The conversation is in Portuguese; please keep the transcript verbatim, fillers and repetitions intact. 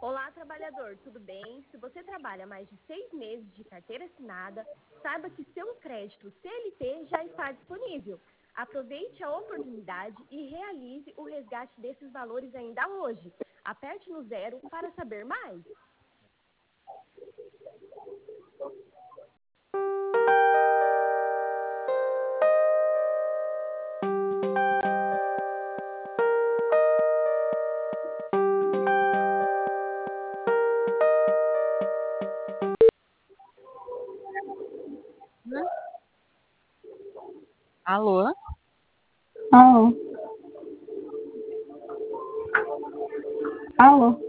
Olá, trabalhador, tudo bem? Se você trabalha mais de seis meses de carteira assinada, saiba que seu crédito C L T já está disponível. Aproveite a oportunidade e realize o resgate desses valores ainda hoje. Aperte no zero para saber mais. Alô? Alô? Alô?